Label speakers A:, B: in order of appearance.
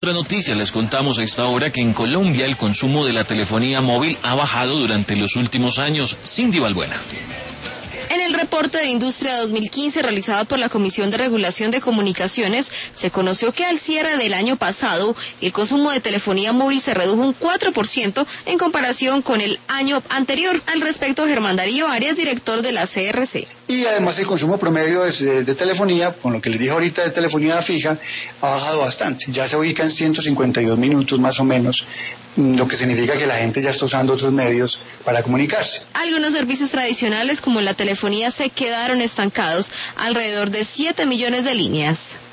A: Otra noticia, les contamos a esta hora que en Colombia el consumo de la telefonía móvil ha bajado durante los últimos años. Cindy Balbuena.
B: En el reporte de Industria 2015 realizado por la Comisión de Regulación de Comunicaciones, se conoció que al cierre del año pasado, el consumo de telefonía móvil se redujo un 4% en comparación con el año anterior. Al respecto, Germán Darío Arias, director de la CRC.
C: Y además el consumo promedio de telefonía, con lo que les dije ahorita de telefonía fija, ha bajado bastante. Ya se ubica en 152 minutos más o menos, lo que significa que la gente ya está usando otros medios para comunicarse.
B: Algunos servicios tradicionales como la telefonía se quedaron estancados alrededor de 7 millones de líneas.